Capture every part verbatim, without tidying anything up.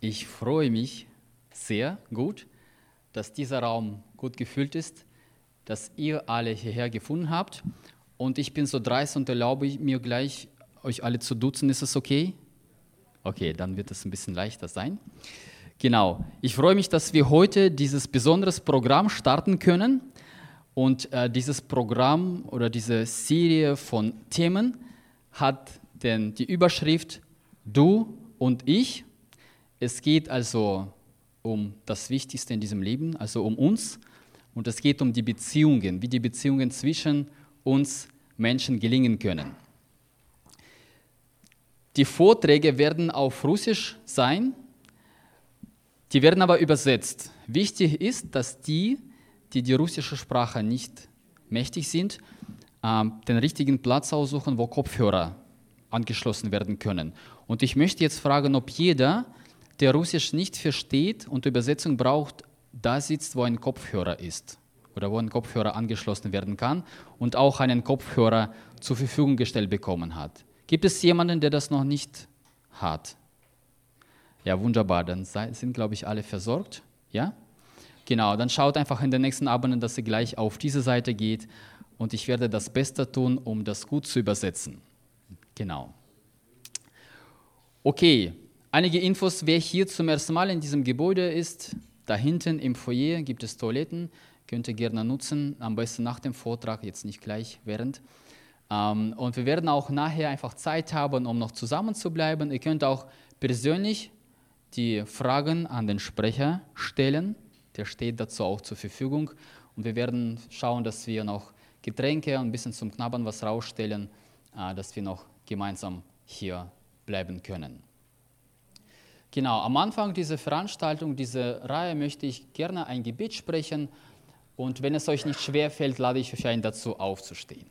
Ich freue mich sehr gut, dass dieser Raum gut gefüllt ist, dass ihr alle hierher gefunden habt. Und ich bin so dreist und erlaube mir gleich, euch alle zu duzen. Ist es okay? Okay, dann wird es ein bisschen leichter sein. Genau. Ich freue mich, dass wir heute dieses besondere Programm starten können. Und äh, dieses Programm oder diese Serie von Themen hat denn die Überschrift Du und ich. Es geht also um das Wichtigste in diesem Leben, also um uns. Und es geht um die Beziehungen, wie die Beziehungen zwischen uns Menschen gelingen können. Die Vorträge werden auf Russisch sein, die werden aber übersetzt. Wichtig ist, dass die, die die russische Sprache nicht mächtig sind, den richtigen Platz aussuchen, wo Kopfhörer angeschlossen werden können. Und ich möchte jetzt fragen, ob jeder, der Russisch nicht versteht und Übersetzung braucht, da sitzt, wo ein Kopfhörer ist oder wo ein Kopfhörer angeschlossen werden kann und auch einen Kopfhörer zur Verfügung gestellt bekommen hat. Gibt es jemanden, der das noch nicht hat? Ja, wunderbar, dann sind, glaube ich, alle versorgt. Ja? Genau, dann schaut einfach in den nächsten Abenden, dass ihr gleich auf diese Seite geht und ich werde das Beste tun, um das gut zu übersetzen. Genau. Okay, einige Infos, wer hier zum ersten Mal in diesem Gebäude ist. Da hinten im Foyer gibt es Toiletten, könnt ihr gerne nutzen, am besten nach dem Vortrag, jetzt nicht gleich während. Und wir werden auch nachher einfach Zeit haben, um noch zusammen zu bleiben. Ihr könnt auch persönlich die Fragen an den Sprecher stellen, der steht dazu auch zur Verfügung. Und wir werden schauen, dass wir noch Getränke und ein bisschen zum Knabbern was rausstellen, dass wir noch gemeinsam hier bleiben können. Genau, am Anfang dieser Veranstaltung, dieser Reihe, möchte ich gerne ein Gebet sprechen. Und wenn es euch nicht schwerfällt, lade ich euch ein, dazu aufzustehen.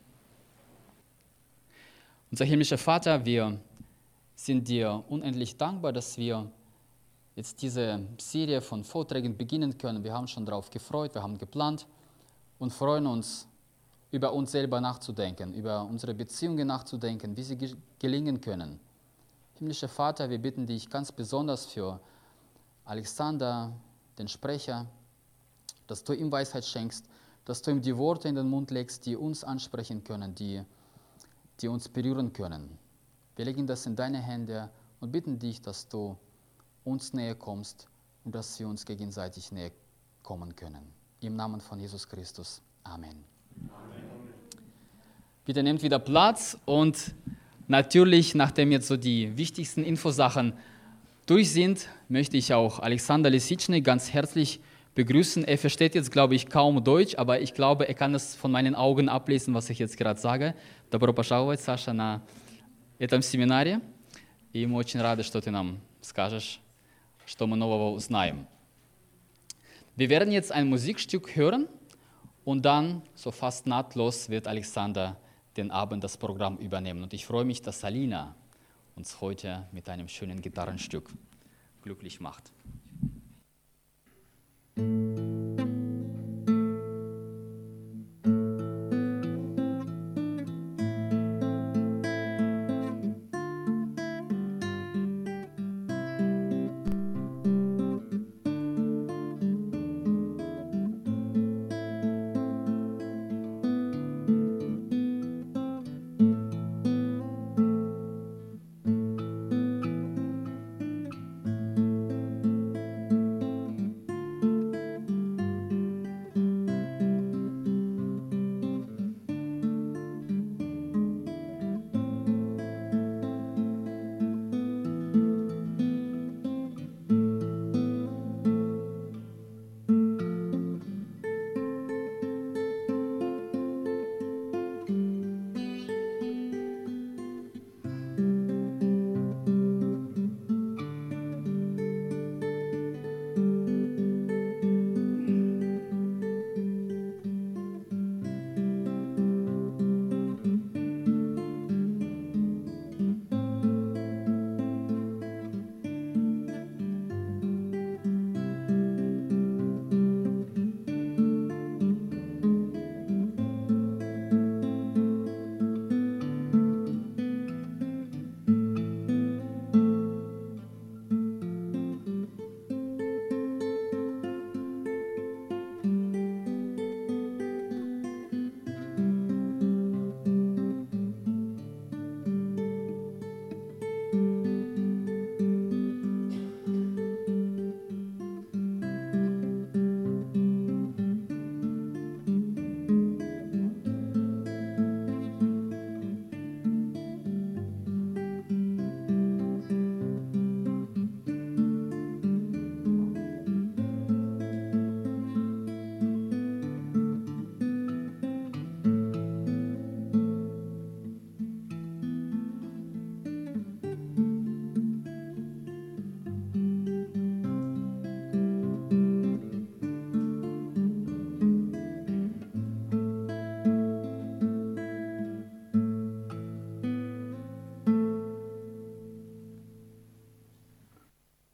Unser himmlischer Vater, wir sind dir unendlich dankbar, dass wir jetzt diese Serie von Vorträgen beginnen können. Wir haben schon darauf gefreut, wir haben geplant und freuen uns, über uns selber nachzudenken, über unsere Beziehungen nachzudenken, wie sie ge- gelingen können. Himmlischer Vater, wir bitten dich ganz besonders für Alexander, den Sprecher, dass du ihm Weisheit schenkst, dass du ihm die Worte in den Mund legst, die uns ansprechen können, die, die uns berühren können. Wir legen das in deine Hände und bitten dich, dass du uns näher kommst und dass wir uns gegenseitig näher kommen können. Im Namen von Jesus Christus. Amen. Amen. Bitte nehmt wieder Platz und natürlich, nachdem jetzt so die wichtigsten Infosachen durch sind, möchte ich auch Alexander Lisitschny ganz herzlich begrüßen. Er versteht jetzt, glaube ich, kaum Deutsch, aber ich glaube, er kann es von meinen Augen ablesen, was ich jetzt gerade sage. Добро пожаловать, Саша, на этом семинаре. И мы очень рады, что ты нам скажешь, что мы нового узнаем. Wir werden jetzt ein Musikstück hören und dann, so fast nahtlos, wird Alexander den Abend das Programm übernehmen. Und ich freue mich, dass Alina uns heute mit einem schönen Gitarrenstück glücklich macht.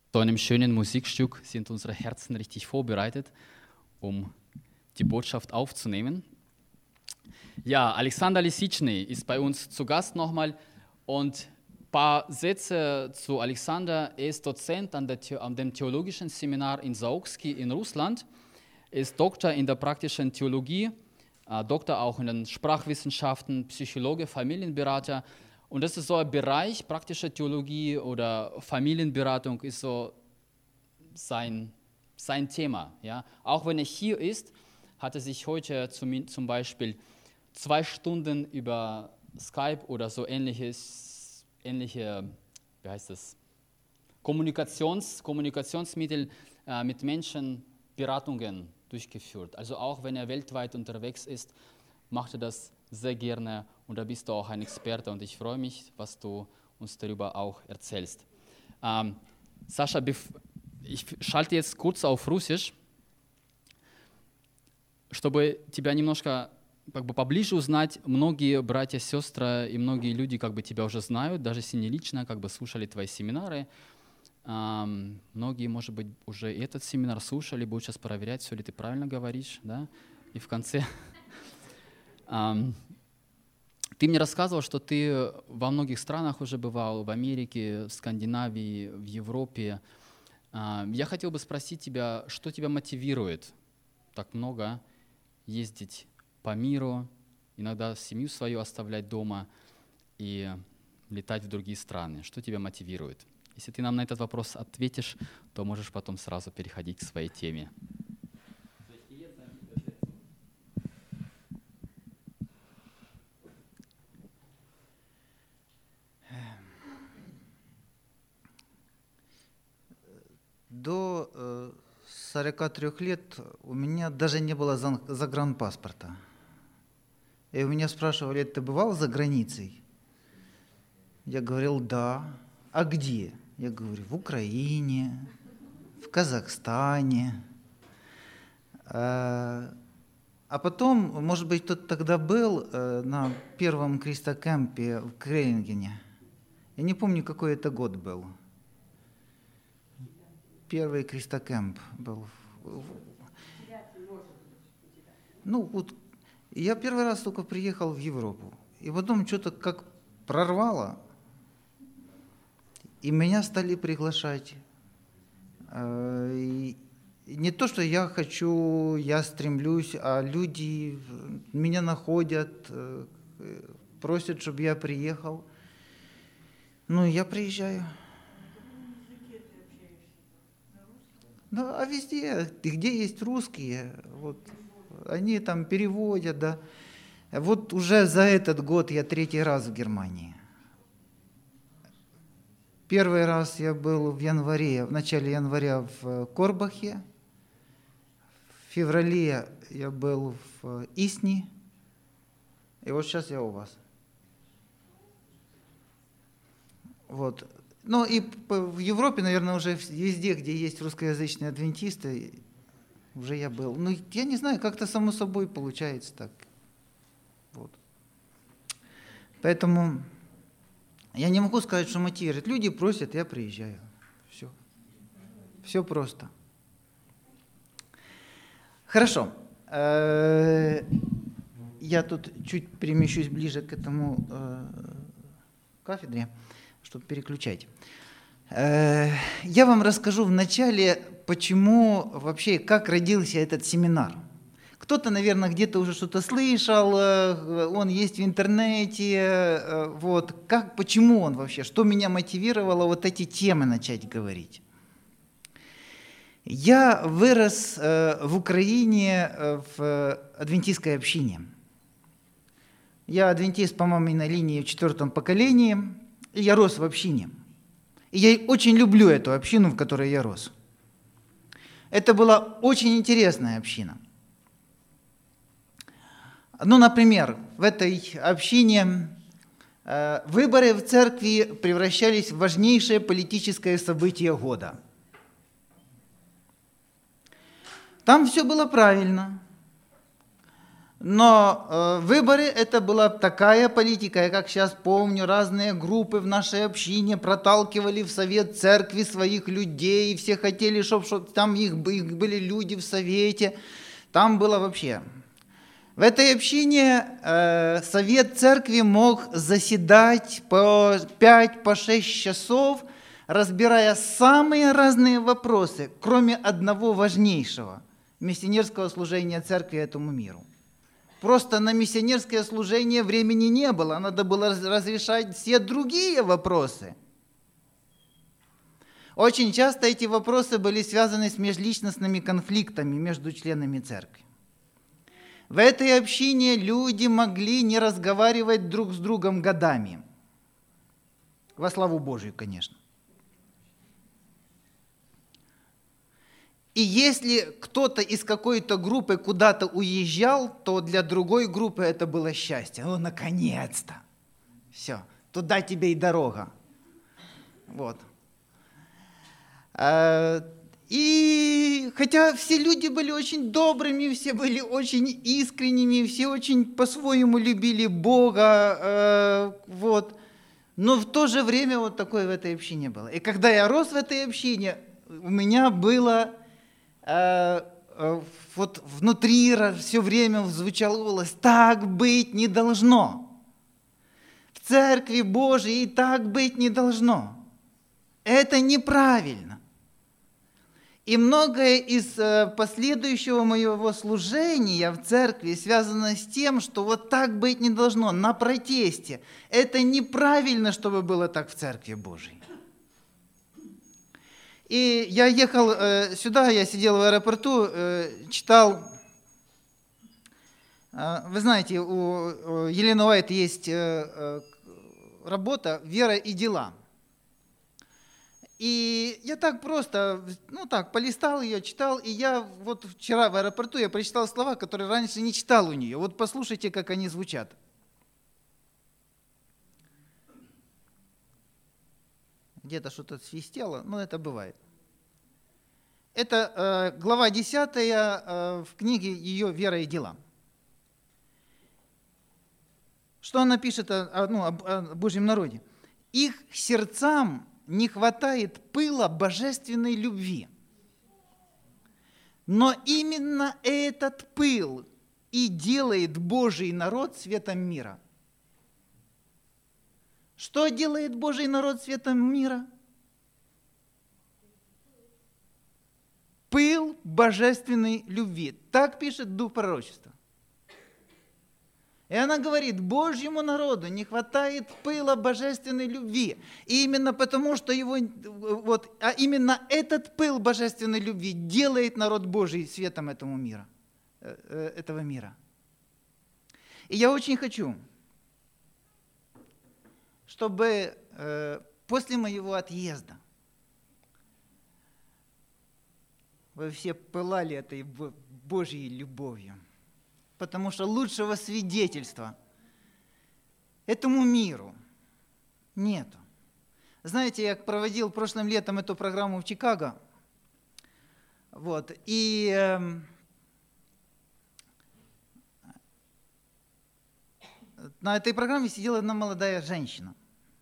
So einem schönen Musikstück sind unsere Herzen richtig vorbereitet, um die Botschaft aufzunehmen. Ja, Alexander Lisichny ist bei uns zu Gast nochmal und ein paar Sätze zu Alexander. Er ist Dozent an, der, an dem theologischen Seminar in Sauksky in Russland. Er ist Doktor in der praktischen Theologie, äh, Doktor auch in den Sprachwissenschaften, Psychologe, Familienberater. Und das ist so ein Bereich, praktische Theologie oder Familienberatung ist so sein, sein Thema. Ja? Auch wenn er hier ist, hat er sich heute zum, zum Beispiel zwei Stunden über Skype oder so ähnliches, ähnliche, wie heißt das, Kommunikations, Kommunikationsmittel äh, mit Menschen Beratungen durchgeführt. Also auch wenn er weltweit unterwegs ist, macht er das sehr gerne und da bist du auch ein Experte und ich freue mich, was du uns darüber auch erzählst. Ähm, Sascha, ich schalte jetzt kurz auf Russisch, чтобы тебя немножко как бы поближе узнать. Многие братья, сестры и многие люди как бы тебя уже знают, даже если не лично, как бы слушали твои семинары. Um, многие, может быть, уже этот семинар слушали, будут сейчас проверять, все ли ты правильно говоришь, да? И в конце um, ты мне рассказывал, что ты во многих странах уже бывал, в Америке, в Скандинавии, в Европе. Uh, я хотел бы спросить тебя, что тебя мотивирует так много ездить по миру, иногда семью свою оставлять дома и летать в другие страны? Что тебя мотивирует? Если ты нам на этот вопрос ответишь, то можешь потом сразу переходить к своей теме. До сорока трёх лет у меня даже не было загранпаспорта. И у меня спрашивали: ты бывал за границей? Я говорил: да. А где? Я говорю: в Украине, в Казахстане. А потом, может быть, кто-то тогда был на первом Кристокэмпе в Крейнгене. Я не помню, какой это год был. Первый Кристокэмп был. Ну, вот я первый раз только приехал в Европу. И потом что-то как прорвало. И меня стали приглашать. И не то, что я хочу, я стремлюсь, а люди меня находят, просят, чтобы я приехал. Ну, я приезжаю. Ну, а везде, где есть русские, вот, они там переводят, да. Вот уже за этот год я третий раз в Германии. Первый раз я был в январе, в начале января в Корбахе. В феврале я был в Исни. И вот сейчас я у вас. Вот. Ну и в Европе, наверное, уже везде, где есть русскоязычные адвентисты, уже я был. Ну, я не знаю, как-то само собой получается так. Вот. Поэтому я не могу сказать, что мотивирует. Люди просят, я приезжаю. Все. Все просто. Хорошо. Я тут чуть перемещусь ближе к этому кафедре, чтобы переключать. Я вам расскажу вначале, почему вообще, как родился этот семинар. Кто-то, наверное, где-то уже что-то слышал, он есть в интернете. Вот. Как, почему он вообще? Что меня мотивировало вот эти темы начать говорить? Я вырос в Украине в адвентистской общине. Я адвентист по маминой линии в четвертом поколении, и я рос в общине. И я очень люблю эту общину, в которой я рос. Это была очень интересная община. Ну, например, в этой общине э, выборы в церкви превращались в важнейшее политическое событие года. Там все было правильно. Но э, выборы это была такая политика, я как сейчас помню, разные группы в нашей общине проталкивали в совет церкви своих людей, все хотели, чтобы там их, их были люди в совете, там было вообще. В этой общине э, совет церкви мог заседать по пять по шесть часов, разбирая самые разные вопросы, кроме одного важнейшего – миссионерского служения церкви этому миру. Просто на миссионерское служение времени не было, надо было разрешать все другие вопросы. Очень часто эти вопросы были связаны с межличностными конфликтами между членами церкви. В этой общине люди могли не разговаривать друг с другом годами. Во славу Божию, конечно. И если кто-то из какой-то группы куда-то уезжал, то для другой группы это было счастье. Ну, наконец-то! Все, туда тебе и дорога. Вот. И хотя все люди были очень добрыми, все были очень искренними, все очень по-своему любили Бога, вот. Но в то же время вот такое в этой общине было. И когда я рос в этой общине, у меня было... вот внутри все время звучал голос: так быть не должно. В Церкви Божией так быть не должно. Это неправильно. И многое из последующего моего служения в церкви связано с тем, что вот так быть не должно, на протесте. Это неправильно, чтобы было так в Церкви Божией. И я ехал э, сюда, я сидел в аэропорту, э, читал, э, вы знаете, у Елены Уайт есть э, э, работа «Вера и дела». И я так просто, ну так, полистал ее, читал, и я вот вчера в аэропорту я прочитал слова, которые раньше не читал у нее. Вот послушайте, как они звучат. Где-то что-то свистело, но это бывает. Это э, глава десятая э, в книге ее «Вера и дела». Что она пишет о, ну, о, о Божьем народе? «Их сердцам не хватает пыла божественной любви. Но именно этот пыл и делает Божий народ светом мира». Что делает Божий народ светом мира? Пыл божественной любви. Так пишет Дух пророчества. И она говорит: Божьему народу не хватает пыла божественной любви. И именно потому, что его, вот, а именно этот пыл божественной любви делает народ Божий светом этому мира, этого мира. И я очень хочу, чтобы э, после моего отъезда вы все пылали этой Божьей любовью. Потому что лучшего свидетельства этому миру нету. Знаете, я проводил прошлым летом эту программу в Чикаго. Вот, и э, на этой программе сидела одна молодая женщина.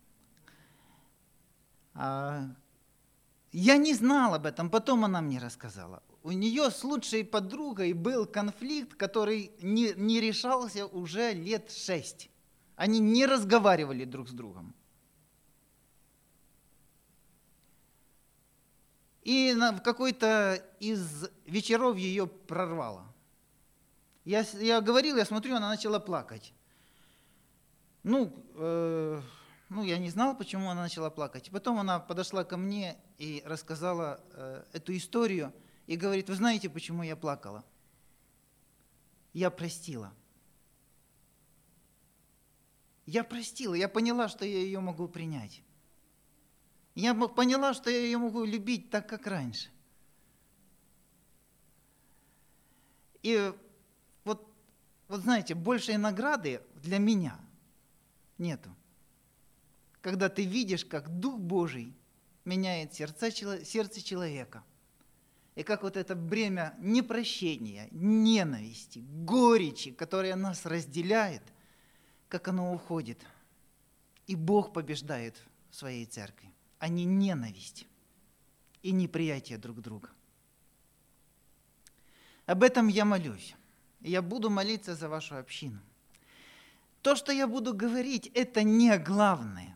Я не знал об этом, потом она мне рассказала. У нее с лучшей подругой был конфликт, который не, не решался уже лет шесть. Они не разговаривали друг с другом. И на, в какой-то из вечеров ее прорвало. Я, я говорил, я смотрю, она начала плакать. Ну, э, ну, я не знал, почему она начала плакать. Потом она подошла ко мне и рассказала э, эту историю. И говорит: вы знаете, почему я плакала? Я простила. Я простила, я поняла, что я ее могу принять. Я поняла, что я ее могу любить так, как раньше. И вот, вот знаете, большей награды для меня нету. Когда ты видишь, как Дух Божий меняет сердце, сердце человека. И как вот это бремя непрощения, ненависти, горечи, которое нас разделяет, как оно уходит. И Бог побеждает в своей церкви, а не ненависть и неприятие друг друга. Об этом я молюсь. И я буду молиться за вашу общину. То, что я буду говорить, это не главное.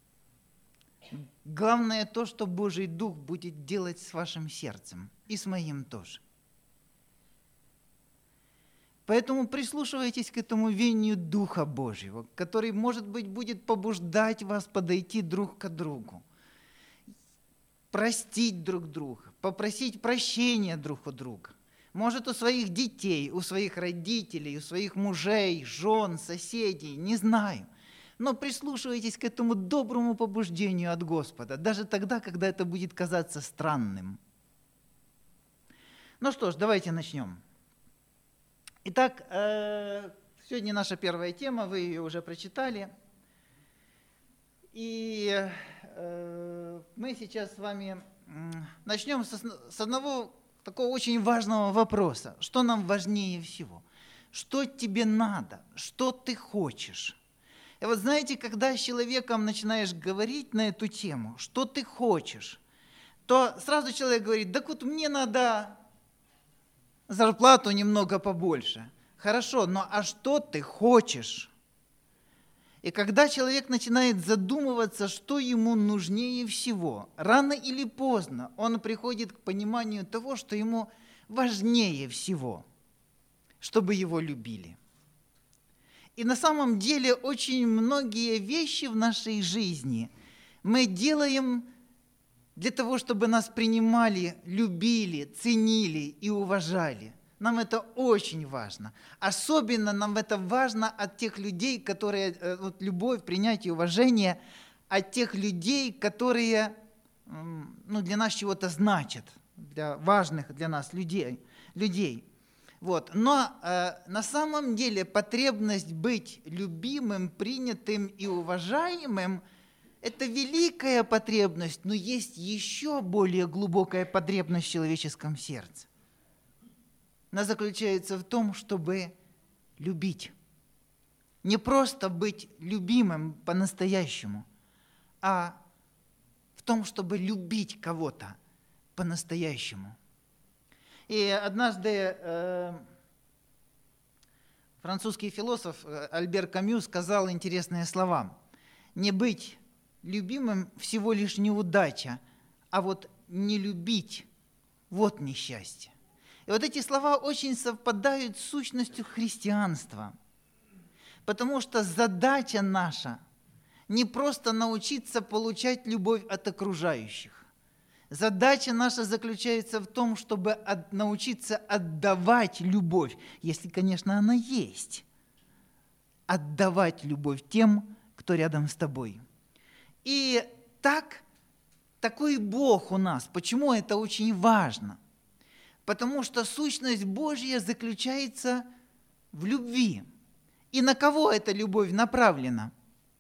Главное то, что Божий Дух будет делать с вашим сердцем и с моим тоже. Поэтому прислушивайтесь к этому веянию Духа Божьего, который, может быть, будет побуждать вас подойти друг к другу, простить друг друга, попросить прощения друг у друга. Может, у своих детей, у своих родителей, у своих мужей, жен, соседей, не знаю. Но прислушивайтесь к этому доброму побуждению от Господа, даже тогда, когда это будет казаться странным. Ну что ж, давайте начнем. Итак, сегодня наша первая тема, вы ее уже прочитали. И мы сейчас с вами начнем с одного такого очень важного вопроса. Что нам важнее всего? Что тебе надо? Что ты хочешь? И вот знаете, когда с человеком начинаешь говорить на эту тему, что ты хочешь, то сразу человек говорит, да вот мне надо зарплату немного побольше. Хорошо, но а что ты хочешь? И когда человек начинает задумываться, что ему нужнее всего, рано или поздно он приходит к пониманию того, что ему важнее всего, чтобы его любили. И на самом деле очень многие вещи в нашей жизни мы делаем для того, чтобы нас принимали, любили, ценили и уважали. Нам это очень важно. Особенно нам это важно от тех людей, которые, вот любовь, принятие, уважение, от тех людей, которые ну, для нас чего-то значат, для важных для нас людей. людей. Вот. Но э, на самом деле потребность быть любимым, принятым и уважаемым – это великая потребность, но есть еще более глубокая потребность в человеческом сердце. Она заключается в том, чтобы любить. Не просто быть любимым по-настоящему, а в том, чтобы любить кого-то по-настоящему. И однажды э, французский философ Альбер Камю сказал интересные слова. Не быть любимым всего лишь неудача, а вот не любить – вот несчастье. И вот эти слова очень совпадают с сущностью христианства, потому что задача наша не просто научиться получать любовь от окружающих. Задача наша заключается в том, чтобы от, научиться отдавать любовь, если, конечно, она есть. Отдавать любовь тем, кто рядом с тобой. И так, такой Бог у нас. Почему это очень важно? Потому что сущность Божья заключается в любви. И на кого эта любовь направлена?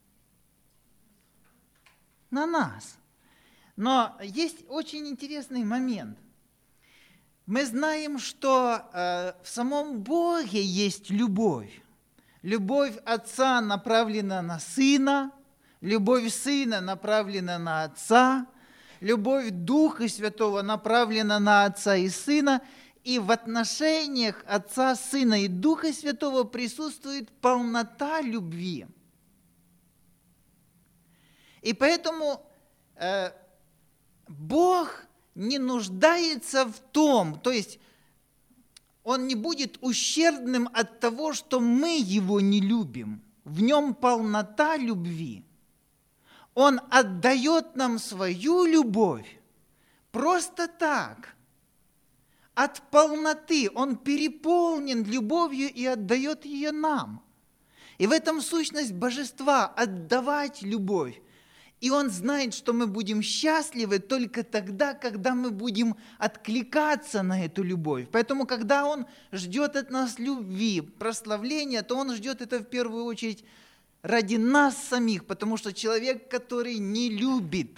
На нас. Но есть очень интересный момент. Мы знаем, что э, в самом Боге есть любовь. Любовь Отца направлена на Сына, любовь Сына направлена на Отца, любовь Духа Святого направлена на Отца и Сына, и в отношениях Отца, Сына и Духа Святого присутствует полнота любви. И поэтому э, Бог не нуждается в том, то есть Он не будет ущербным от того, что мы Его не любим. В Нем полнота любви. Он отдает нам свою любовь просто так, от полноты. Он переполнен любовью и отдает ее нам. И в этом сущность божества – отдавать любовь. И Он знает, что мы будем счастливы только тогда, когда мы будем откликаться на эту любовь. Поэтому, когда Он ждет от нас любви, прославления, то Он ждет это в первую очередь ради нас самих, потому что человек, который не любит,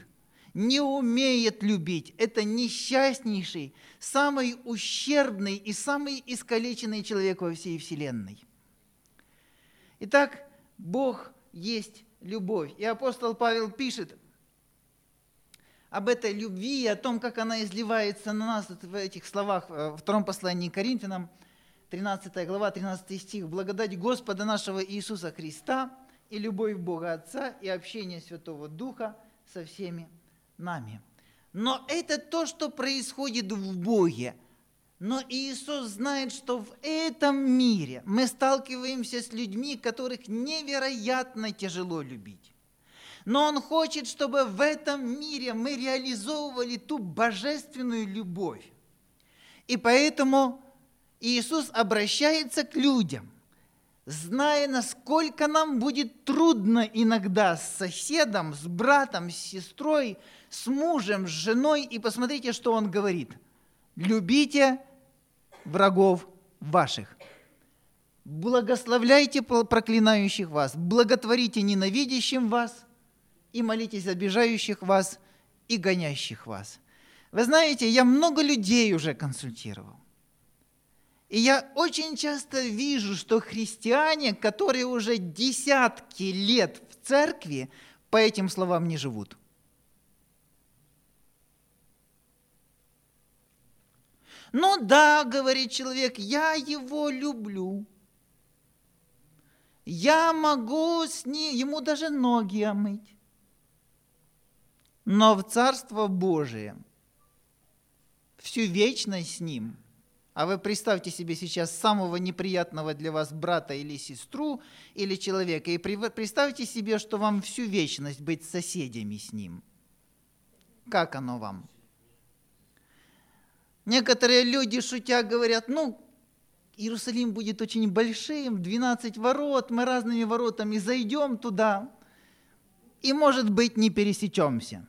не умеет любить. Это несчастнейший, самый ущербный и самый искалеченный человек во всей вселенной. Итак, Бог есть любовь. И апостол Павел пишет об этой любви и о том, как она изливается на нас в этих словах в втором послании к Коринфянам, тринадцатая глава, тринадцатый стих. «Благодать Господа нашего Иисуса Христа и любовь Бога Отца и общение Святого Духа со всеми нами». Но это то, что происходит в Боге. Но Иисус знает, что в этом мире мы сталкиваемся с людьми, которых невероятно тяжело любить. Но Он хочет, чтобы в этом мире мы реализовывали ту божественную любовь. И поэтому Иисус обращается к людям, зная, насколько нам будет трудно иногда с соседом, с братом, с сестрой, с мужем, с женой. И посмотрите, что Он говорит. «Любите врагов ваших, благословляйте проклинающих вас, благотворите ненавидящим вас и молитесь обижающих вас и гонящих вас». Вы знаете, я много людей уже консультировал. И я очень часто вижу, что христиане, которые уже десятки лет в церкви, по этим словам не живут. Ну да, говорит человек, я его люблю. Я могу с ним, ему даже ноги омыть. Но в Царство Божие всю вечность с ним. А вы представьте себе сейчас самого неприятного для вас брата или сестру, или человека, и представьте себе, что вам всю вечность быть соседями с ним. Как оно вам? Некоторые люди, шутя, говорят, ну, Иерусалим будет очень большим, двенадцать ворот, мы разными воротами зайдем туда, и, может быть, не пересечемся.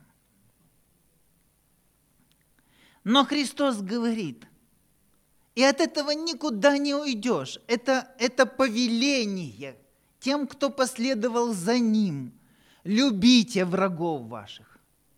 Но Христос говорит, и от этого никуда не уйдешь. Это, это повеление тем, кто последовал за Ним. Любите врагов ваших.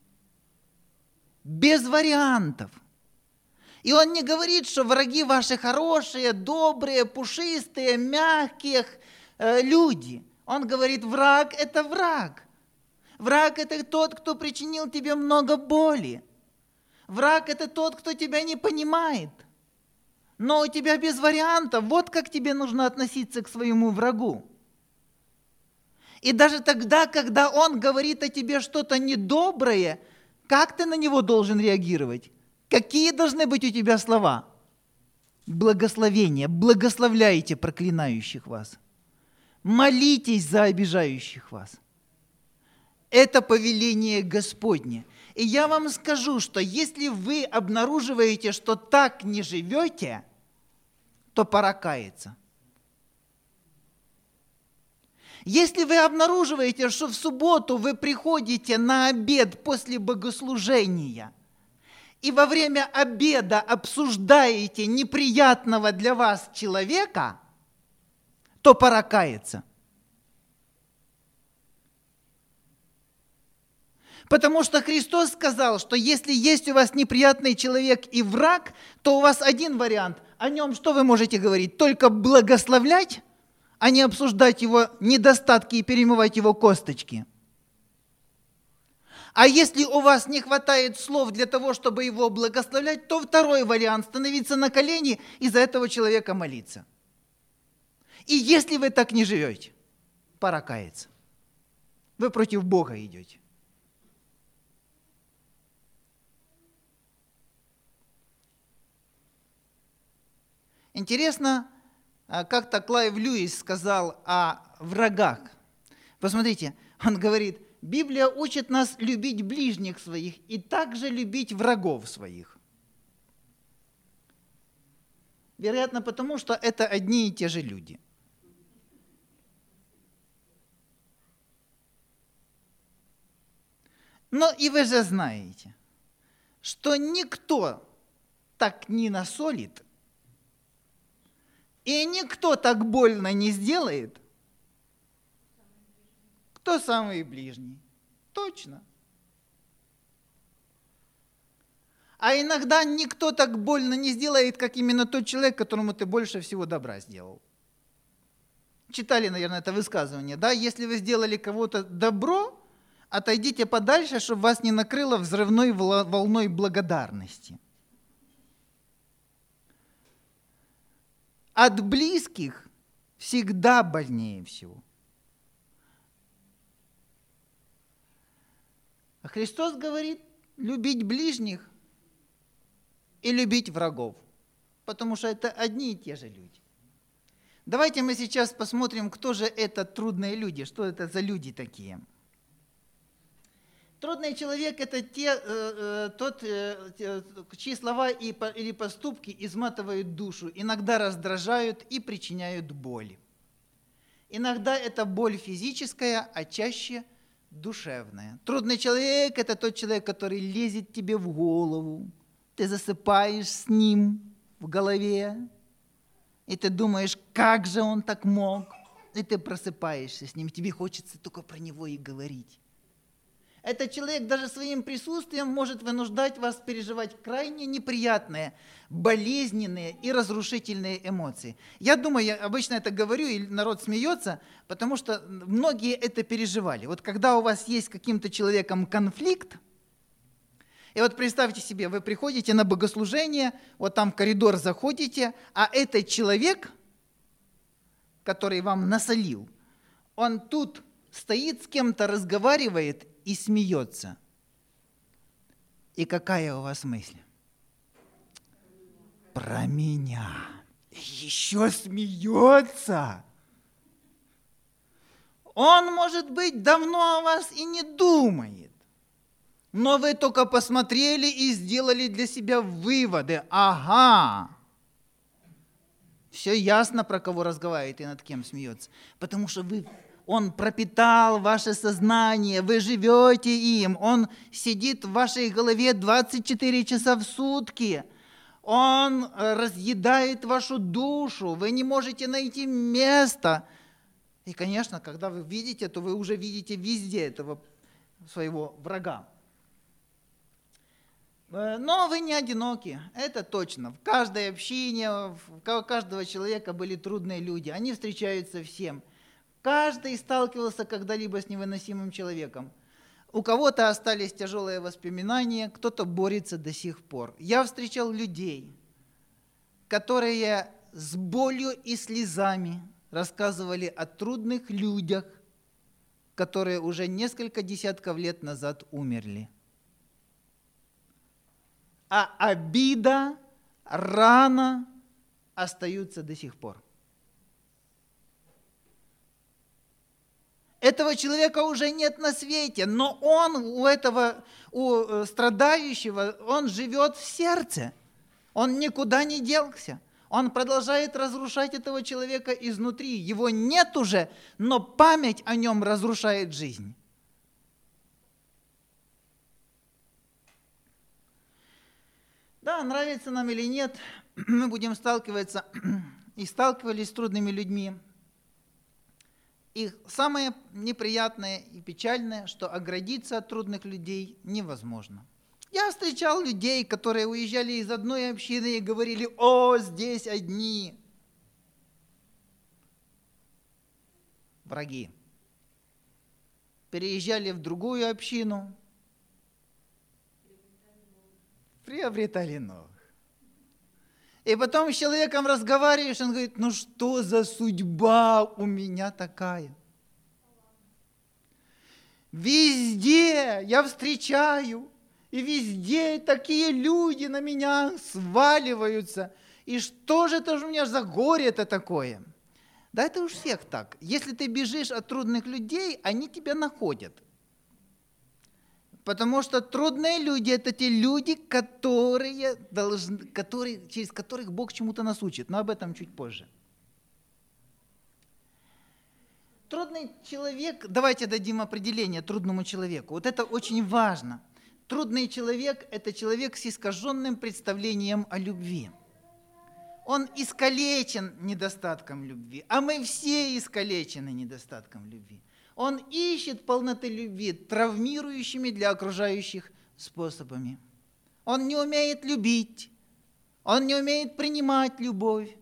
Без вариантов. И Он не говорит, что враги ваши хорошие, добрые, пушистые, мягкие э, люди. Он говорит, враг – это враг. Враг – это тот, кто причинил тебе много боли. Враг – это тот, кто тебя не понимает. Но у тебя без вариантов, вот как тебе нужно относиться к своему врагу. И даже тогда, когда он говорит о тебе что-то недоброе, как ты на него должен реагировать? Какие должны быть у тебя слова? Благословение. Благословляйте проклинающих вас. Молитесь за обижающих вас. Это повеление Господне. И я вам скажу, что если вы обнаруживаете, что так не живете, то пора каяться. Если вы обнаруживаете, что в субботу вы приходите на обед после богослужения, и во время обеда обсуждаете неприятного для вас человека, то пора каяться. Потому что Христос сказал, что если есть у вас неприятный человек и враг, то у вас один вариант. О нем что вы можете говорить? Только благословлять, а не обсуждать его недостатки и перемывать его косточки. А если у вас не хватает слов для того, чтобы его благословлять, то второй вариант – становиться на колени и за этого человека молиться. И если вы так не живете, пора каяться. Вы против Бога идете. Интересно, как-то Клайв Льюис сказал о врагах. Посмотрите, он говорит, Библия учит нас любить ближних своих и также любить врагов своих. Вероятно, потому что это одни и те же люди. Но и вы же знаете, что никто так не насолит, и никто так больно не сделает, кто самый ближний. Точно. А иногда никто так больно не сделает, как именно тот человек, которому ты больше всего добра сделал. Читали, наверное, это высказывание, да? Если вы сделали кого-то добро, отойдите подальше, чтобы вас не накрыло взрывной волной благодарности. От близких всегда больнее всего. А Христос говорит, любить ближних и любить врагов, потому что это одни и те же люди. Давайте мы сейчас посмотрим, кто же это трудные люди, что это за люди такие. Трудный человек – это те, э, тот, э, чьи слова и, или поступки изматывают душу, иногда раздражают и причиняют боль. Иногда это боль физическая, а чаще душевная. Трудный человек – это тот человек, который лезет тебе в голову. Ты засыпаешь с ним в голове, и ты думаешь, как же он так мог? И ты просыпаешься с ним, тебе хочется только про него и говорить. Этот человек даже своим присутствием может вынуждать вас переживать крайне неприятные, болезненные и разрушительные эмоции. Я думаю, я обычно это говорю, и народ смеется, потому что многие это переживали. Вот когда у вас есть с каким-то человеком конфликт, и вот представьте себе, вы приходите на богослужение, вот там в коридор заходите, а этот человек, который вам насолил, он тут стоит с кем-то, разговаривает и смеется. И какая у вас мысль? Про меня. Еще смеется. Он, может быть, давно о вас и не думает. Но вы только посмотрели и сделали для себя выводы. Ага. Все ясно, про кого разговаривает и над кем смеется. Потому что вы, он пропитал ваше сознание, вы живете им. Он сидит в вашей голове двадцать четыре часа в сутки. Он разъедает вашу душу. Вы не можете найти место. И, конечно, когда вы видите, то вы уже видите везде этого своего врага. Но вы не одиноки, это точно. В каждой общине, у каждого человека были трудные люди. Они встречаются всем. Каждый сталкивался когда-либо с невыносимым человеком. У кого-то остались тяжелые воспоминания, кто-то борется до сих пор. Я встречал людей, которые с болью и слезами рассказывали о трудных людях, которые уже несколько десятков лет назад умерли. А обида, рана остаются до сих пор. Этого человека уже нет на свете, но он у этого, у страдающего, он живет в сердце. Он никуда не делся. Он продолжает разрушать этого человека изнутри. Его нет уже, но память о нем разрушает жизнь. Да, нравится нам или нет, мы будем сталкиваться и сталкивались с трудными людьми. И самое неприятное и печальное, что оградиться от трудных людей невозможно. Я встречал людей, которые уезжали из одной общины и говорили: «О, здесь одни враги». Переезжали в другую общину, приобретали новых. И потом с человеком разговариваешь, он говорит: ну что за судьба у меня такая? Везде я встречаю, и везде такие люди на меня сваливаются. И что же это же у меня за горе-то такое? Да это у всех так. Если ты бежишь от трудных людей, они тебя находят. Потому что трудные люди – это те люди, которые должны, которые, через которых Бог чему-то нас учит. Но об этом чуть позже. Трудный человек, давайте дадим определение трудному человеку. Вот это очень важно. Трудный человек – это человек с искаженным представлением о любви. Он искалечен недостатком любви, а мы все искалечены недостатком любви. Он ищет полноты любви травмирующими для окружающих способами. Он не умеет любить, он не умеет принимать любовь.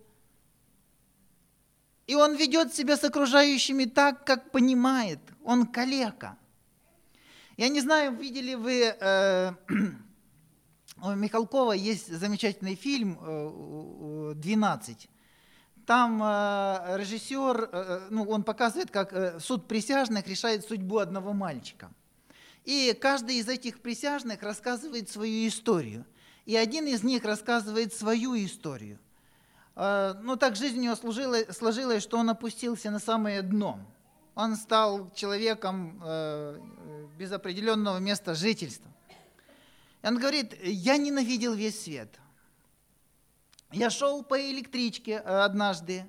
И он ведет себя с окружающими так, как понимает. Он калека. Я не знаю, видели вы, э, у Михалкова есть замечательный фильм э, «двенадцать». Там э, режиссер, э, ну, он показывает, как э, суд присяжных решает судьбу одного мальчика. И каждый из этих присяжных рассказывает свою историю. И один из них рассказывает свою историю. Э, ну, так жизнь у него сложилась, сложилась, что он опустился на самое дно. Он стал человеком э, без определенного места жительства. И он говорит: я ненавидел весь свет. Я шел по электричке однажды,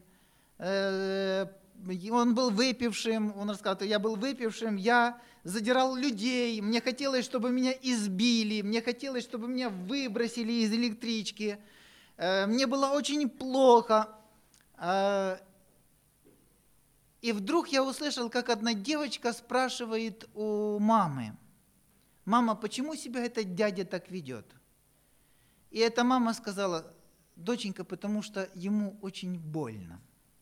он был выпившим, он рассказывал, я был выпившим, я задирал людей, мне хотелось, чтобы меня избили, мне хотелось, чтобы меня выбросили из электрички, мне было очень плохо. И вдруг я услышал, как одна девочка спрашивает у мамы: «Мама, почему себя этот дядя так ведет?» И эта мама сказала: «Доченька, потому что ему очень больно».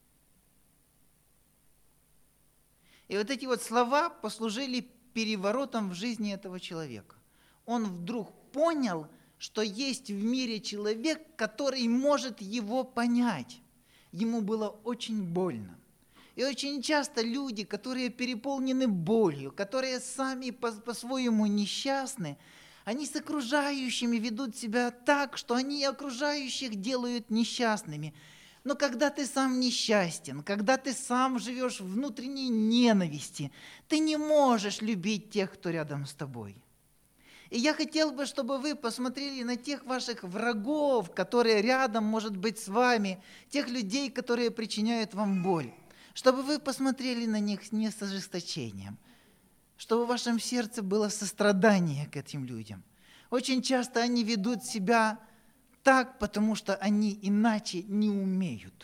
И вот эти вот слова послужили переворотом в жизни этого человека. Он вдруг понял, что есть в мире человек, который может его понять. Ему было очень больно. И очень часто люди, которые переполнены болью, которые сами по-своему несчастны, они с окружающими ведут себя так, что они окружающих делают несчастными. Но когда ты сам несчастен, когда ты сам живешь в внутренней ненависти, ты не можешь любить тех, кто рядом с тобой. И я хотел бы, чтобы вы посмотрели на тех ваших врагов, которые рядом, может быть, с вами, тех людей, которые причиняют вам боль, чтобы вы посмотрели на них не с ожесточением, чтобы в вашем сердце было сострадание к этим людям. Очень часто они ведут себя так, потому что они иначе не умеют.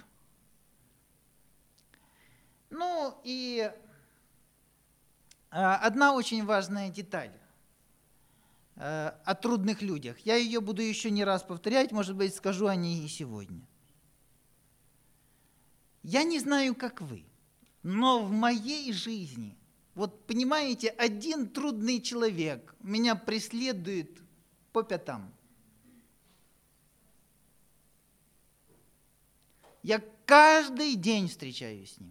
Ну и одна очень важная деталь о трудных людях. Я ее буду еще не раз повторять, может быть, скажу о ней и сегодня. Я не знаю, как вы, но в моей жизни, вот понимаете, один трудный человек меня преследует по пятам. Я каждый день встречаюсь с ним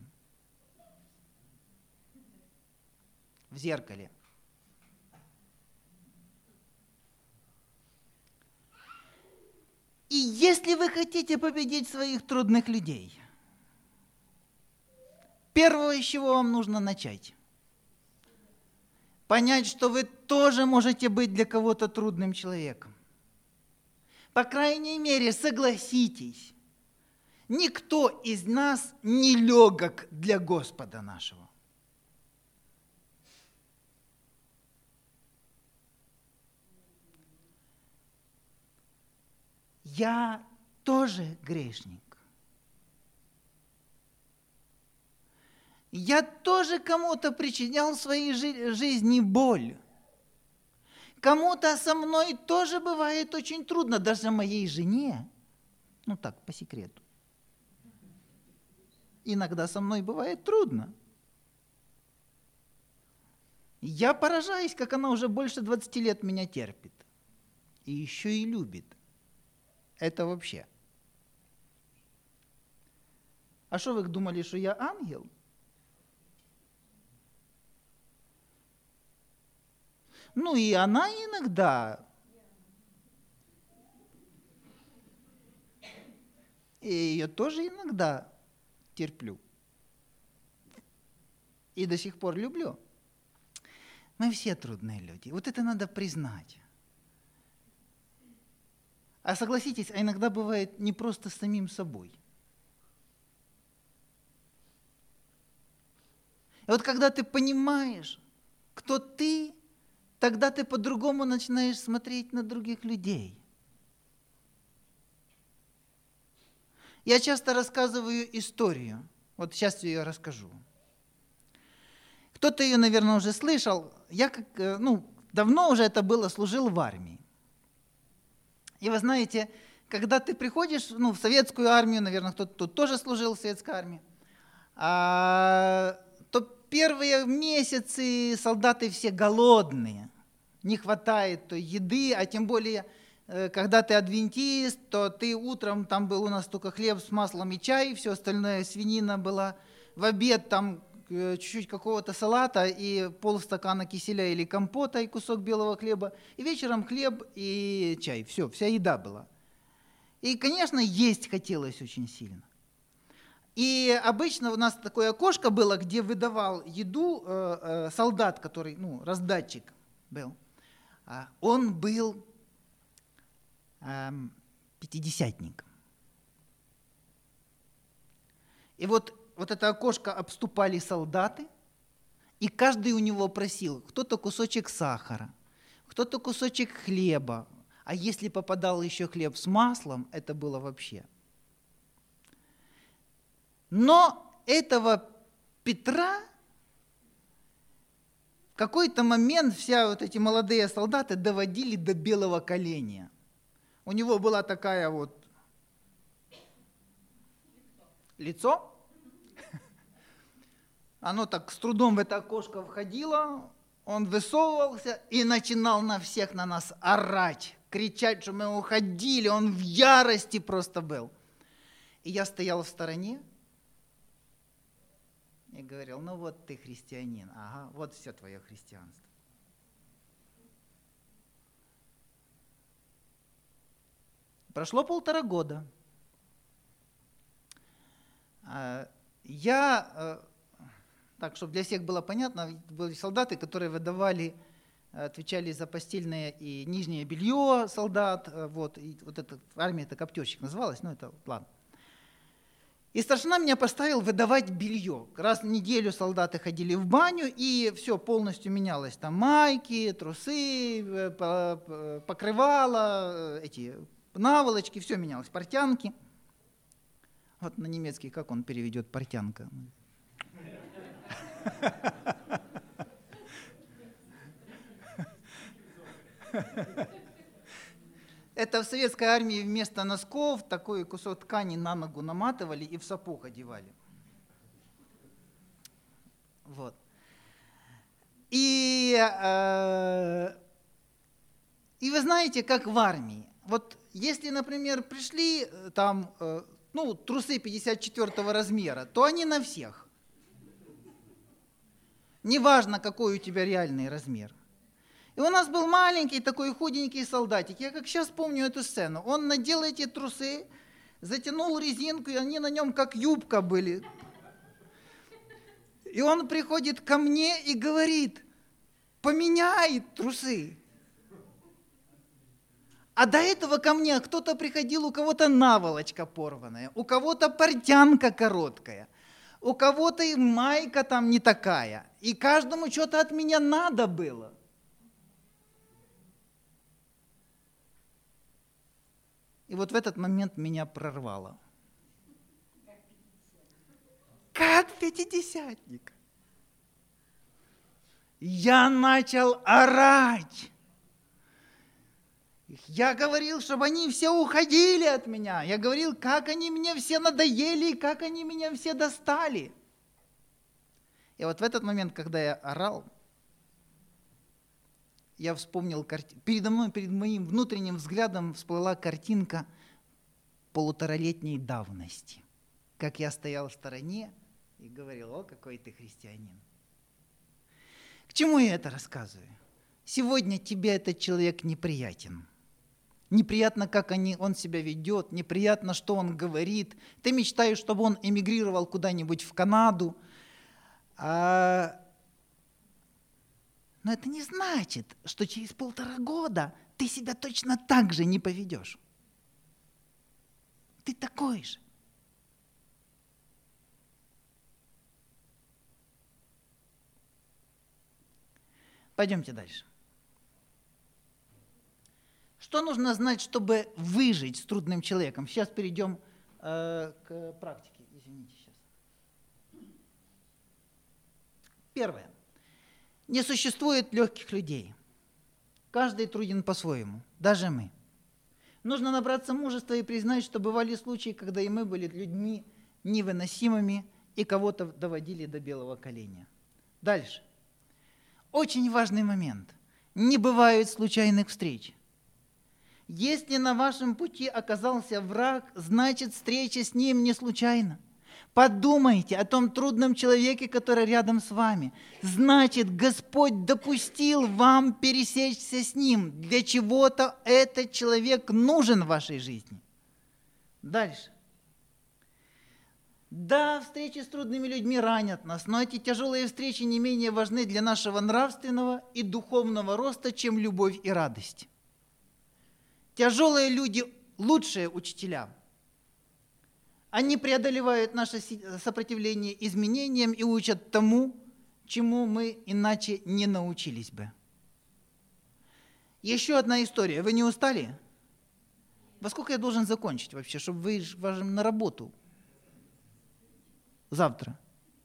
в зеркале. И если вы хотите победить своих трудных людей, первое, с чего вам нужно начать, понять, что вы тоже можете быть для кого-то трудным человеком. По крайней мере, согласитесь, никто из нас не легок для Господа нашего. Я тоже грешник. Я тоже кому-то причинял в своей жизни боль. Кому-то со мной тоже бывает очень трудно, даже моей жене. Ну так, по секрету. Иногда со мной бывает трудно. Я поражаюсь, как она уже больше двадцати лет меня терпит. И еще и любит. Это вообще. А что вы думали, что я ангел? Ну и она иногда. И ее тоже иногда терплю. И до сих пор люблю. Мы все трудные люди. Вот это надо признать. А согласитесь, а иногда бывает не просто с самим собой. И вот когда ты понимаешь, кто ты, тогда ты по-другому начинаешь смотреть на других людей. Я часто рассказываю историю. Вот сейчас я ее расскажу. Кто-то ее, наверное, уже слышал. Я как, ну, давно уже это было, служил в армии. И вы знаете, когда ты приходишь ну, в советскую армию, наверное, кто-то тут тоже служил в советской армии, а, то первые месяцы солдаты все голодные, не хватает той еды, а тем более, когда ты адвентист, то ты утром, там был у нас только хлеб с маслом и чай, все остальное свинина была, в обед там чуть-чуть какого-то салата и полстакана киселя или компота и кусок белого хлеба, и вечером хлеб и чай, все, вся еда была. И, конечно, есть хотелось очень сильно. И обычно у нас такое окошко было, где выдавал еду э, э, солдат, который, ну, раздатчик был. Он был э, пятидесятником. И вот, вот это окошко обступали солдаты, и каждый у него просил, кто-то кусочек сахара, кто-то кусочек хлеба, а если попадал еще хлеб с маслом, это было вообще. Но этого Петра в какой-то момент все вот эти молодые солдаты доводили до белого коленя. У него была такая вот лицо, оно так с трудом в это окошко входило, он высовывался и начинал на всех на нас орать, кричать, что мы уходили, он в ярости просто был. И я стоял в стороне и говорил, ну вот ты христианин, ага, вот все твое христианство. Прошло полтора года. Я, так, чтобы для всех было понятно, были солдаты, которые выдавали, отвечали за постельное и нижнее белье солдат, вот, и вот эта армия, это коптерщик называлась, ну это ладно. И старшина меня поставил выдавать белье. Раз в неделю солдаты ходили в баню, и все полностью менялось. Там майки, трусы, покрывала, эти наволочки, все менялось, портянки. Вот на немецкий как он переведет портянка? Это в советской армии вместо носков такой кусок ткани на ногу наматывали и в сапог одевали. Вот. И, э, и вы знаете, как в армии. Вот если, например, пришли там, э, ну, трусы пятьдесят четвёртого размера, то они на всех. Неважно, какой у тебя реальный размер. И у нас был маленький такой худенький солдатик. Я как сейчас помню эту сцену. Он надел эти трусы, затянул резинку, и они на нем как юбка были. И он приходит ко мне и говорит, поменяй трусы. А до этого ко мне кто-то приходил, у кого-то наволочка порванная, у кого-то портянка короткая, у кого-то и майка там не такая. И каждому что-то от меня надо было. И вот в этот момент меня прорвало. Как пятидесятник. Я начал орать. Я говорил, чтобы они все уходили от меня. Я говорил, как они мне все надоели, и как они меня все достали. И вот в этот момент, когда я орал, я вспомнил, передо мной, перед моим внутренним взглядом всплыла картинка полуторалетней давности. Как я стоял в стороне и говорил, о, какой ты христианин. К чему я это рассказываю? Сегодня тебе этот человек неприятен. Неприятно, как они, он себя ведет, неприятно, что он говорит. Ты мечтаешь, чтобы он эмигрировал куда-нибудь в Канаду. А... Но это не значит, что через полтора года ты себя точно так же не поведешь. Ты такой же. Пойдемте дальше. Что нужно знать, чтобы выжить с трудным человеком? Сейчас перейдем э, к практике. Извините, сейчас. Первое. Не существует легких людей. Каждый труден по-своему, даже мы. Нужно набраться мужества и признать, что бывали случаи, когда и мы были людьми невыносимыми и кого-то доводили до белого коленя. Дальше. Очень важный момент. Не бывает случайных встреч. Если на вашем пути оказался враг, значит, встреча с ним не случайна. Подумайте о том трудном человеке, который рядом с вами. Значит, Господь допустил вам пересечься с ним. Для чего-то этот человек нужен в вашей жизни. Дальше. Да, встречи с трудными людьми ранят нас, но эти тяжелые встречи не менее важны для нашего нравственного и духовного роста, чем любовь и радость. Тяжелые люди – лучшие учителя. Они преодолевают наше сопротивление изменениям и учат тому, чему мы иначе не научились бы. Еще одна история. Вы не устали? Во сколько я должен закончить вообще, чтобы вы важим на работу? Завтра.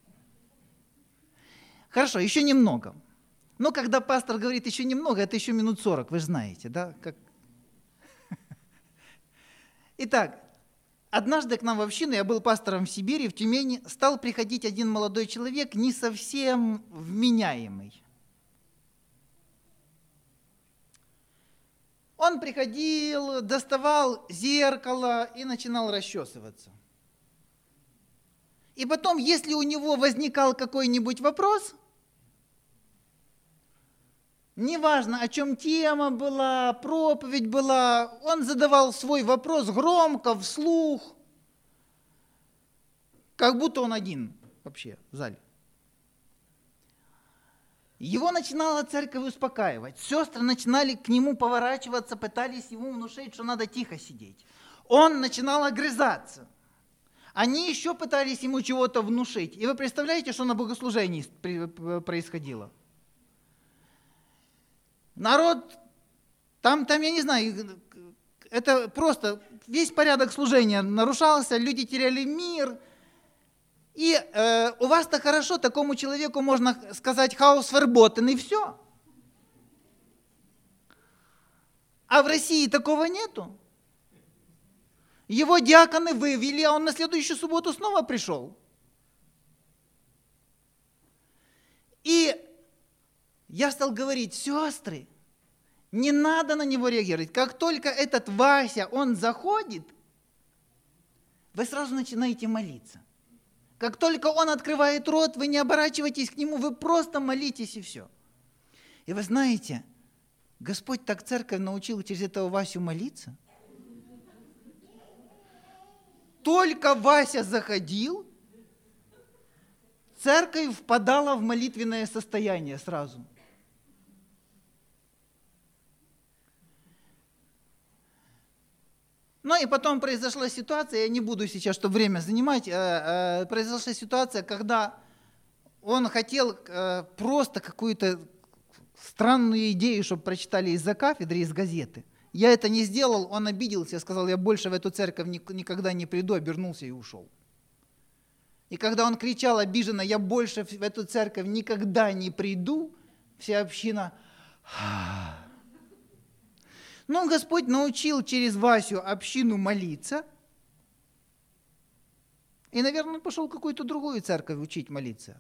Хорошо, еще немного. Но когда пастор говорит еще немного, это еще минут сорок, вы же знаете, да? Как... Итак, однажды к нам в общину, я был пастором в Сибири, в Тюмени, стал приходить один молодой человек, не совсем вменяемый. Он приходил, доставал зеркало и начинал расчесываться. И потом, если у него возникал какой-нибудь вопрос, неважно, о чем тема была, проповедь была, он задавал свой вопрос громко, вслух, как будто он один вообще в зале. Его начинала церковь успокаивать. Сестры начинали к нему поворачиваться, пытались ему внушить, что надо тихо сидеть. Он начинал огрызаться. Они еще пытались ему чего-то внушить. И вы представляете, что на богослужении происходило? Народ, там, там, я не знаю, это просто весь порядок служения нарушался, люди теряли мир. И э, у вас-то хорошо, такому человеку можно сказать «хаус верботен» и все. А в России такого нету. Его диаконы вывели, а он на следующую субботу снова пришел. И я стал говорить: сестры, не надо на него реагировать. Как только этот Вася, он заходит, вы сразу начинаете молиться. Как только он открывает рот, вы не оборачиваетесь к нему, вы просто молитесь и все. И вы знаете, Господь так церковь научил через этого Васю молиться. Только Вася заходил, церковь впадала в молитвенное состояние сразу. Ну и потом произошла ситуация, я не буду сейчас, чтобы время занимать, произошла ситуация, когда он хотел просто какую-то странную идею, чтобы прочитали из-за кафедры, из газеты. Я это не сделал, он обиделся, сказал: я больше в эту церковь никогда не приду, обернулся и ушел. И когда он кричал обиженно: я больше в эту церковь никогда не приду, вся община... Но Господь научил через Васю общину молиться, и, наверное, он пошел в какую-то другую церковь учить молиться.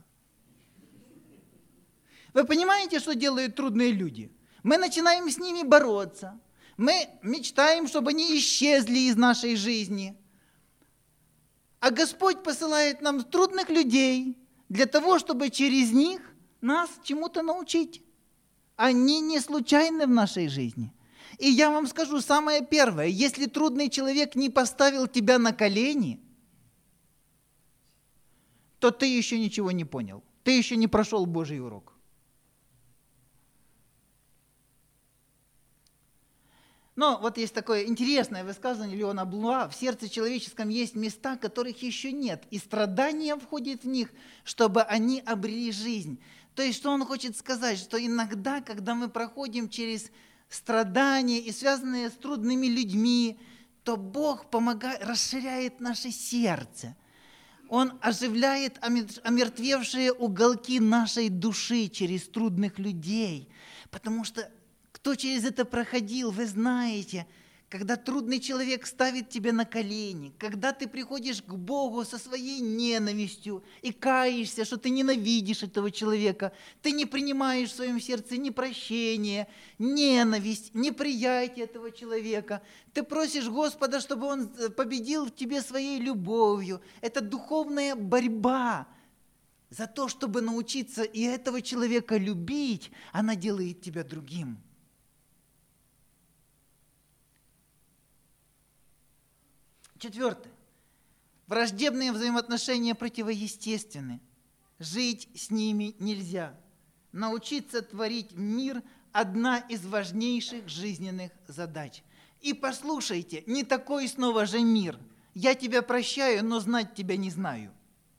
Вы понимаете, что делают трудные люди? Мы начинаем с ними бороться. Мы мечтаем, чтобы они исчезли из нашей жизни. А Господь посылает нам трудных людей для того, чтобы через них нас чему-то научить. Они не случайны в нашей жизни. И я вам скажу самое первое: если трудный человек не поставил тебя на колени, то ты еще ничего не понял. Ты еще не прошел Божий урок. Но вот есть такое интересное высказывание Леона Блуа: в сердце человеческом есть места, которых еще нет, и страдания входят в них, чтобы они обрели жизнь. То есть, что он хочет сказать? Что иногда, когда мы проходим через страдания и связанные с трудными людьми, то Бог помогает, расширяет наше сердце. Он оживляет омертвевшие уголки нашей души через трудных людей, потому что кто через это проходил, вы знаете, когда трудный человек ставит тебя на колени, когда ты приходишь к Богу со своей ненавистью и каешься, что ты ненавидишь этого человека, ты не принимаешь в своем сердце ни прощения, ненависть, неприятие этого человека, ты просишь Господа, чтобы Он победил в тебе своей любовью. Это духовная борьба за то, чтобы научиться и этого человека любить, она делает тебя другим. Четвертое. Враждебные взаимоотношения противоестественны. Жить с ними нельзя. Научиться творить мир – одна из важнейших жизненных задач. И послушайте, не такой снова же мир. Я тебя прощаю, но знать тебя не знаю.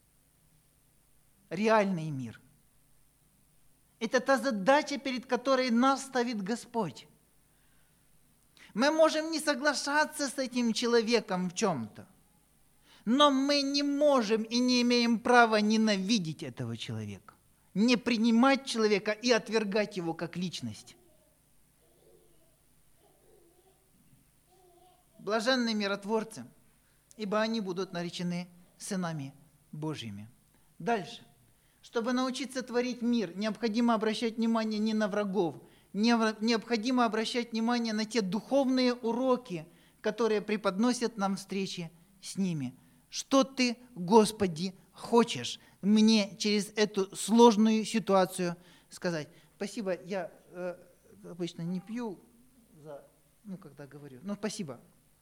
Реальный мир. Это та задача, перед которой нас ставит Господь. Мы можем не соглашаться с этим человеком в чем-то, но мы не можем и не имеем права ненавидеть этого человека, не принимать человека и отвергать его как личность. Блаженны миротворцы, ибо они будут наречены сынами Божьими. Дальше. Чтобы научиться творить мир, необходимо обращать внимание не на врагов, необходимо обращать внимание на те духовные уроки, которые преподносят нам встречи с ними. Что ты, Господи, хочешь мне через эту сложную ситуацию сказать? Спасибо, я э, обычно не пью, за, ну, когда говорю, но спасибо.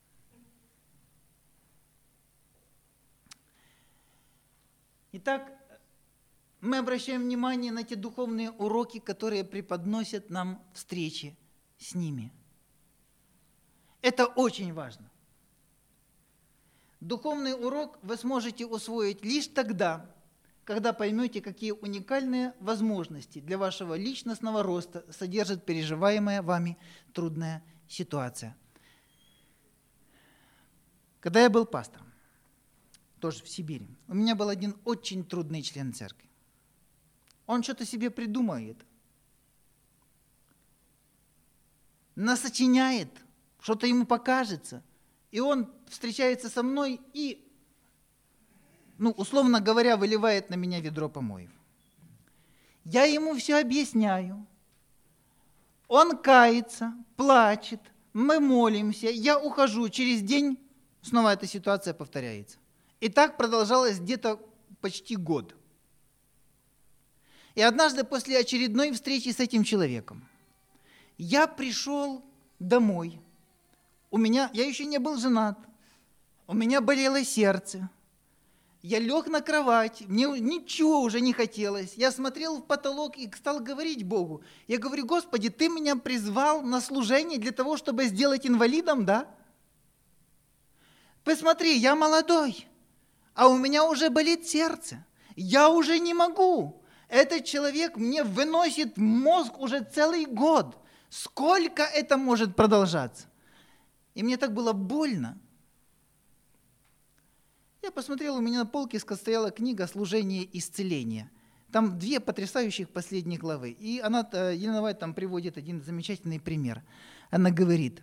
Итак, мы обращаем внимание на те духовные уроки, которые преподносят нам встречи с ними. Это очень важно. Духовный урок вы сможете усвоить лишь тогда, когда поймете, какие уникальные возможности для вашего личностного роста содержит переживаемая вами трудная ситуация. Когда я был пастором, тоже в Сибири, у меня был один очень трудный член церкви. Он что-то себе придумает, насочиняет, что-то ему покажется, и он встречается со мной и, ну, условно говоря, выливает на меня ведро помоев. Я ему все объясняю, он кается, плачет, мы молимся, я ухожу, через день снова эта ситуация повторяется. И так продолжалось где-то почти год. И однажды после очередной встречи с этим человеком я пришел домой. У меня, я еще не был женат, у меня болело сердце. Я лег на кровать, мне ничего уже не хотелось. Я смотрел в потолок и стал говорить Богу. Я говорю: Господи, Ты меня призвал на служение для того, чтобы сделать инвалидом, да? Посмотри, я молодой, а у меня уже болит сердце. Я уже не могу. Этот человек мне выносит мозг уже целый год. Сколько это может продолжаться? И мне так было больно. Я посмотрел, у меня на полке стояла книга «Служение исцеления». Там две потрясающих последних главы. И она, Елена Вайт там приводит один замечательный пример. Она говорит,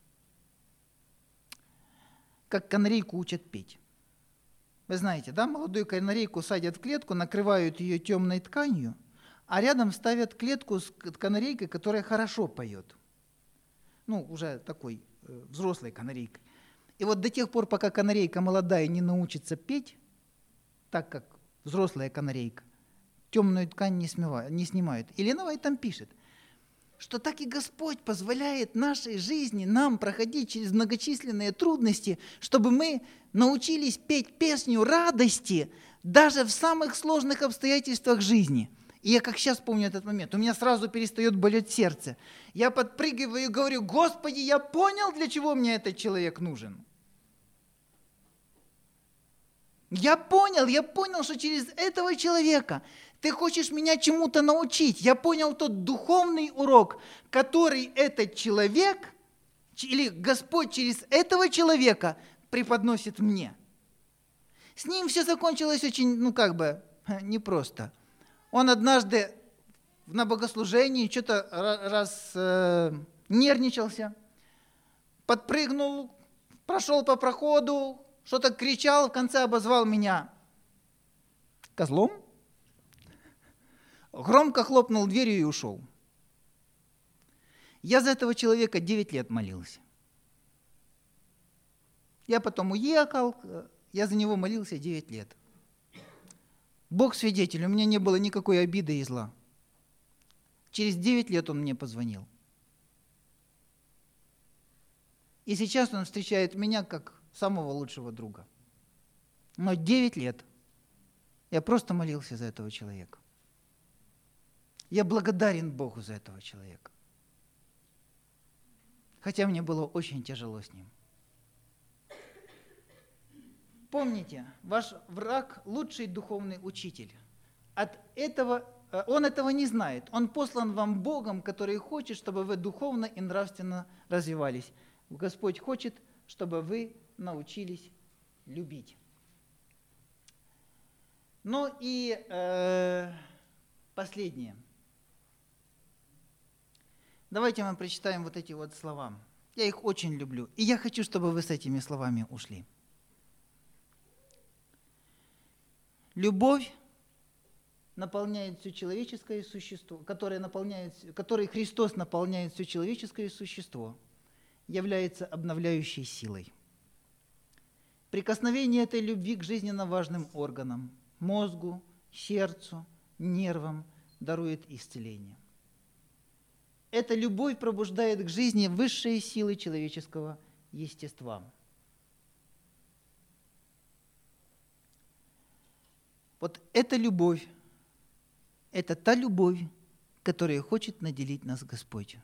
как канарейку учат петь. Вы знаете, да, молодую канарейку садят в клетку, накрывают ее темной тканью, а рядом ставят клетку с канарейкой, которая хорошо поет. Ну, уже такой э, взрослой канарейкой. И вот до тех пор, пока канарейка молодая не научится петь, так как взрослая канарейка, темную ткань не, смывают, не снимают. И Елена Вайт там пишет, что так и Господь позволяет нашей жизни нам проходить через многочисленные трудности, чтобы мы научились петь песню радости даже в самых сложных обстоятельствах жизни. И я как сейчас помню этот момент, у меня сразу перестает болеть сердце. Я подпрыгиваю и говорю: Господи, я понял, для чего мне этот человек нужен. Я понял, я понял, что через этого человека Ты хочешь меня чему-то научить. Я понял тот духовный урок, который этот человек, или Господь через этого человека преподносит мне. С ним все закончилось очень, ну как бы, непросто. Он однажды на богослужении что-то раз э, нервничался, подпрыгнул, прошел по проходу, что-то кричал, в конце обозвал меня козлом, громко хлопнул дверью и ушел. Я за этого человека девять лет молился. Я потом уехал, я за него молился девять лет. Бог свидетель, у меня не было никакой обиды и зла. Через девять лет он мне позвонил. И сейчас он встречает меня как самого лучшего друга. Но девять лет я просто молился за этого человека. Я благодарен Богу за этого человека. Хотя мне было очень тяжело с ним. Помните, ваш враг – лучший духовный учитель. От этого, он этого не знает. Он послан вам Богом, который хочет, чтобы вы духовно и нравственно развивались. Господь хочет, чтобы вы научились любить. Ну и э, последнее. Давайте мы прочитаем вот эти вот слова. Я их очень люблю. И я хочу, чтобы вы с этими словами ушли. Любовь наполняет все человеческое существо, которое наполняет, которой Христос наполняет все человеческое существо, является обновляющей силой. Прикосновение этой любви к жизненно важным органам, мозгу, сердцу, нервам дарует исцеление. Эта любовь пробуждает к жизни высшие силы человеческого естества. Вот эта любовь, это та любовь, которая хочет наделить нас Господь.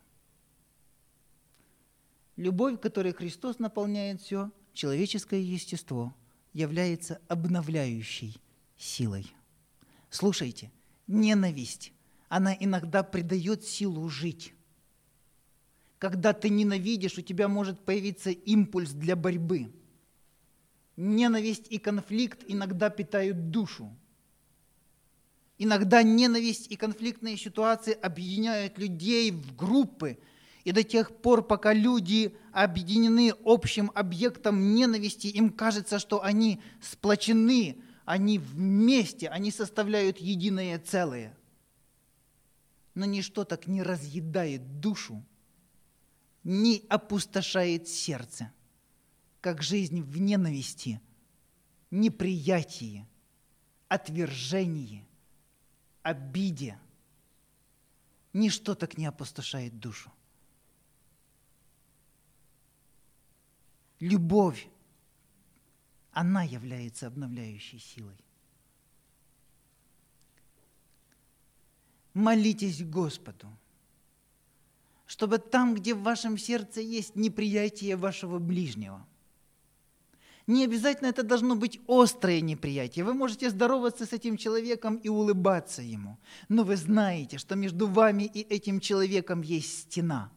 Любовь, которой Христос наполняет все человеческое естество, является обновляющей силой. Слушайте, ненависть, она иногда придает силу жить. Когда ты ненавидишь, у тебя может появиться импульс для борьбы. Ненависть и конфликт иногда питают душу. Иногда ненависть и конфликтные ситуации объединяют людей в группы, и до тех пор, пока люди объединены общим объектом ненависти, им кажется, что они сплочены, они вместе, они составляют единое целое. Но ничто так не разъедает душу, не опустошает сердце, как жизнь в ненависти, неприятии, отвержении, обиде. Ничто так не опустошает душу. Любовь, она является обновляющей силой. Молитесь Господу, чтобы там, где в вашем сердце есть неприятие вашего ближнего, не обязательно это должно быть острое неприятие. Вы можете здороваться с этим человеком и улыбаться ему, но вы знаете, что между вами и этим человеком есть стена.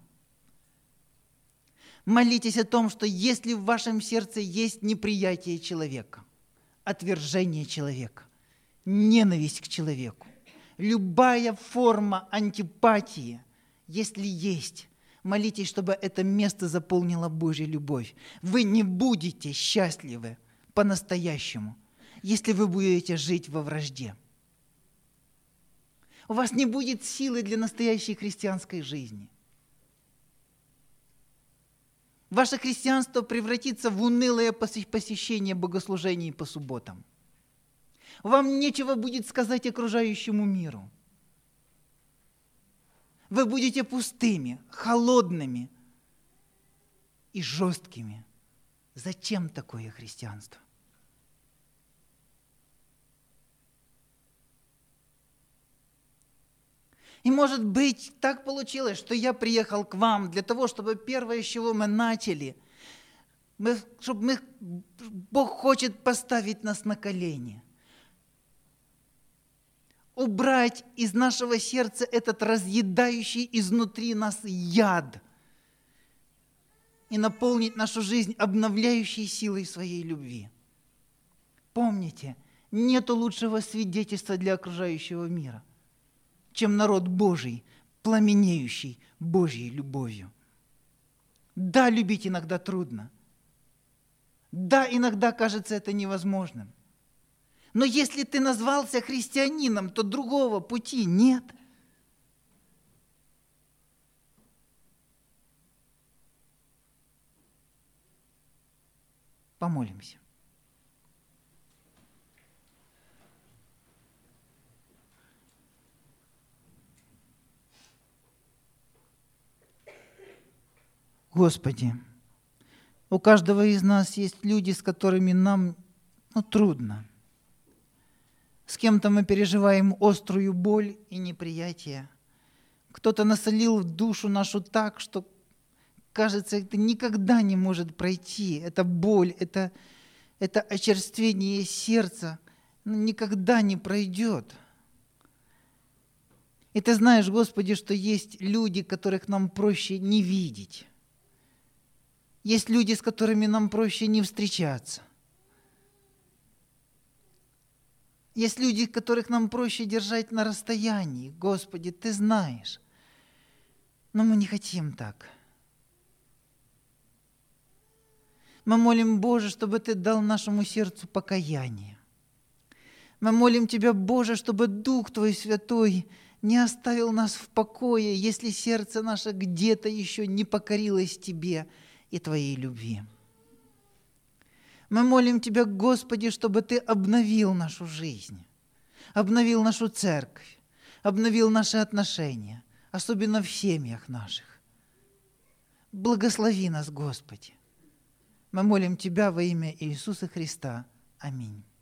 Молитесь о том, что если в вашем сердце есть неприятие человека, отвержение человека, ненависть к человеку, любая форма антипатии, если есть, молитесь, чтобы это место заполнила Божья любовь. Вы не будете счастливы по-настоящему, если вы будете жить во вражде. У вас не будет силы для настоящей христианской жизни. Ваше христианство превратится в унылое посещение богослужений по субботам. Вам нечего будет сказать окружающему миру. Вы будете пустыми, холодными и жесткими. Зачем такое христианство? И, может быть, так получилось, что я приехал к вам для того, чтобы первое, с чего мы начали, мы, чтобы мы, Бог хочет поставить нас на колени, убрать из нашего сердца этот разъедающий изнутри нас яд и наполнить нашу жизнь обновляющей силой своей любви. Помните, нету лучшего свидетельства для окружающего мира, чем народ Божий, пламенеющий Божьей любовью. Да, любить иногда трудно. Да, иногда кажется это невозможным. Но если ты назвался христианином, то другого пути нет. Помолимся. Господи, у каждого из нас есть люди, с которыми нам ну, трудно. С кем-то мы переживаем острую боль и неприятие. Кто-то насолил в душу нашу так, что, кажется, это никогда не может пройти. Это боль, это, это очерствение сердца никогда не пройдет. И ты знаешь, Господи, что есть люди, которых нам проще не видеть. Есть люди, с которыми нам проще не встречаться. Есть люди, которых нам проще держать на расстоянии. Господи, Ты знаешь. Но мы не хотим так. Мы молим, Боже, чтобы Ты дал нашему сердцу покаяние. Мы молим Тебя, Боже, чтобы Дух Твой Святой не оставил нас в покое, если сердце наше где-то еще не покорилось Тебе и Твоей любви. Мы молим Тебя, Господи, чтобы Ты обновил нашу жизнь, обновил нашу церковь, обновил наши отношения, особенно в семьях наших. Благослови нас, Господи. Мы молим Тебя во имя Иисуса Христа. Аминь.